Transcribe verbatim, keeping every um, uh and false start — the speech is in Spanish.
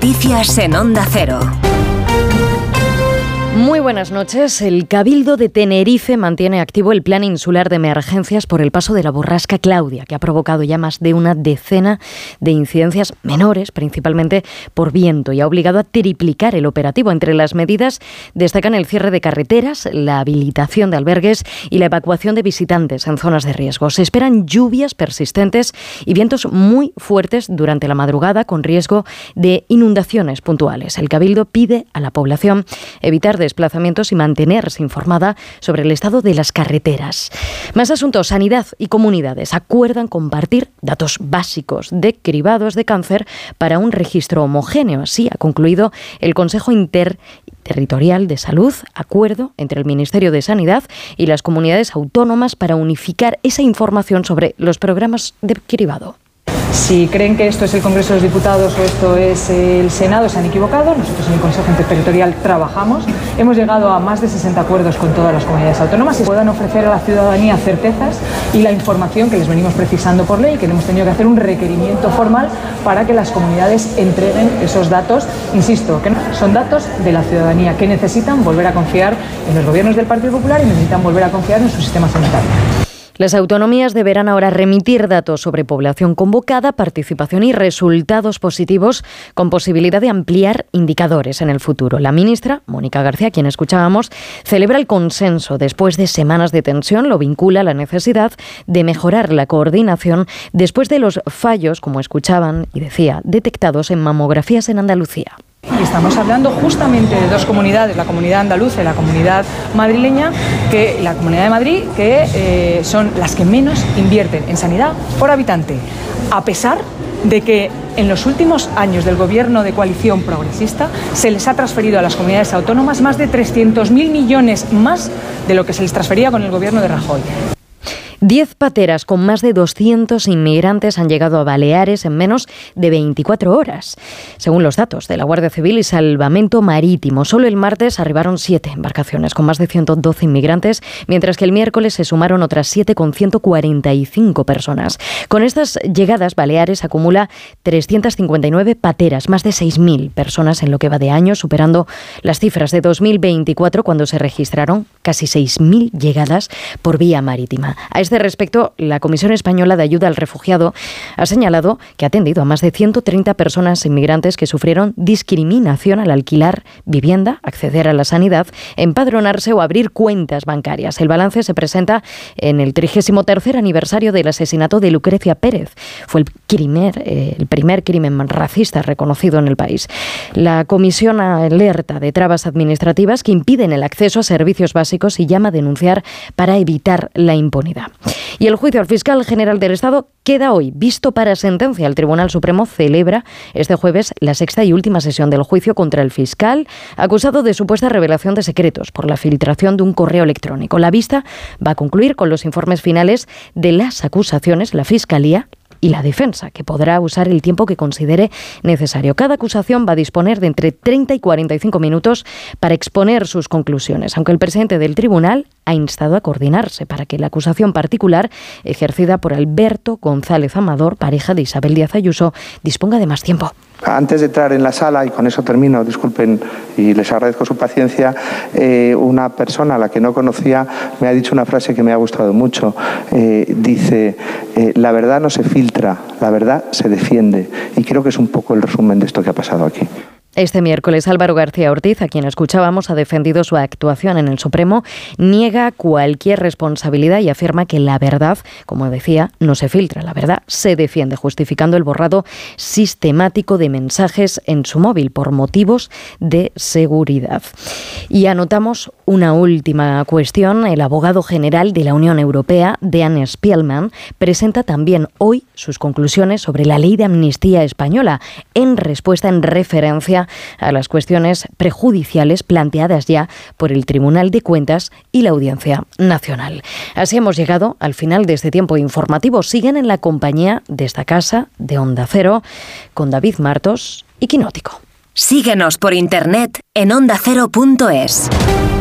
Noticias en Onda Cero. Muy buenas noches. El Cabildo de Tenerife mantiene activo el plan insular de emergencias por el paso de la borrasca Claudia, que ha provocado ya más de una decena de incidencias menores, principalmente por viento, y ha obligado a triplicar el operativo. Entre las medidas destacan el cierre de carreteras, la habilitación de albergues y la evacuación de visitantes en zonas de riesgo. Se esperan lluvias persistentes y vientos muy fuertes durante la madrugada, con riesgo de inundaciones puntuales. El Cabildo pide a la población evitar desplazamientos y mantenerse informada sobre el estado de las carreteras. Más asuntos. Sanidad y comunidades acuerdan compartir datos básicos de cribados de cáncer para un registro homogéneo. Así ha concluido el Consejo Interterritorial de Salud, acuerdo entre el Ministerio de Sanidad y las comunidades autónomas para unificar esa información sobre los programas de cribado. Si creen que esto es el Congreso de los Diputados o esto es el Senado, se han equivocado. Nosotros en el Consejo Interterritorial trabajamos. Hemos llegado a más de sesenta acuerdos con todas las comunidades autónomas y puedan ofrecer a la ciudadanía certezas y la información que les venimos precisando por ley, que hemos tenido que hacer un requerimiento formal para que las comunidades entreguen esos datos. Insisto, que son datos de la ciudadanía que necesitan volver a confiar en los gobiernos del Partido Popular y necesitan volver a confiar en su sistema sanitario. Las autonomías deberán ahora remitir datos sobre población convocada, participación y resultados positivos, con posibilidad de ampliar indicadores en el futuro. La ministra, Mónica García, a quien escuchábamos, celebra el consenso después de semanas de tensión. Lo vincula a la necesidad de mejorar la coordinación después de los fallos, como escuchaban y decía, detectados en mamografías en Andalucía. Y estamos hablando justamente de dos comunidades, la comunidad andaluza y la comunidad madrileña, que la comunidad de Madrid, que eh, son las que menos invierten en sanidad por habitante, a pesar de que en los últimos años del gobierno de coalición progresista se les ha transferido a las comunidades autónomas más de trescientos mil millones más de lo que se les transfería con el gobierno de Rajoy. Diez pateras con más de doscientos inmigrantes han llegado a Baleares en menos de veinticuatro horas. Según los datos de la Guardia Civil y Salvamento Marítimo, solo el martes arribaron siete embarcaciones con más de ciento doce inmigrantes, mientras que el miércoles se sumaron otras siete con ciento cuarenta y cinco personas. Con estas llegadas, Baleares acumula trescientas cincuenta y nueve pateras, más de seis mil personas en lo que va de año, superando las cifras de dos mil veinticuatro, cuando se registraron casi seis mil llegadas por vía marítima. A este respecto, la Comisión Española de Ayuda al Refugiado ha señalado que ha atendido a más de ciento treinta personas inmigrantes que sufrieron discriminación al alquilar vivienda, acceder a la sanidad, empadronarse o abrir cuentas bancarias. El balance se presenta en el trigésimo tercer aniversario del asesinato de Lucrecia Pérez. Fue el primer, eh, el primer crimen racista reconocido en el país. La Comisión alerta de trabas administrativas que impiden el acceso a servicios básicos y llama a denunciar para evitar la impunidad. Y el juicio al fiscal general del Estado queda hoy visto para sentencia. El Tribunal Supremo celebra este jueves la sexta y última sesión del juicio contra el fiscal acusado de supuesta revelación de secretos por la filtración de un correo electrónico. La vista va a concluir con los informes finales de las acusaciones, la Fiscalía y la defensa, que podrá usar el tiempo que considere necesario. Cada acusación va a disponer de entre treinta y cuarenta y cinco minutos para exponer sus conclusiones, aunque el presidente del tribunal ha instado a coordinarse para que la acusación particular, ejercida por Alberto González Amador, pareja de Isabel Díaz Ayuso, disponga de más tiempo. Antes de entrar en la sala, y con eso termino, disculpen y les agradezco su paciencia, eh, una persona a la que no conocía me ha dicho una frase que me ha gustado mucho. Eh, dice, eh, la verdad no se filtra, la verdad se defiende. Y creo que es un poco el resumen de esto que ha pasado aquí. Este miércoles, Álvaro García Ortiz, a quien escuchábamos, ha defendido su actuación en el Supremo, niega cualquier responsabilidad y afirma que la verdad, como decía, no se filtra, la verdad se defiende, justificando el borrado sistemático de mensajes en su móvil por motivos de seguridad. Y anotamos una última cuestión. El abogado general de la Unión Europea, Dean Spielman, presenta también hoy sus conclusiones sobre la ley de amnistía española, en respuesta, en referencia a las cuestiones prejudiciales planteadas ya por el Tribunal de Cuentas y la Audiencia Nacional. Así hemos llegado al final de este tiempo informativo. Siguen en la compañía de esta casa, de Onda Cero, con David Martos y Quinótico. Síguenos por internet en onda cero punto es.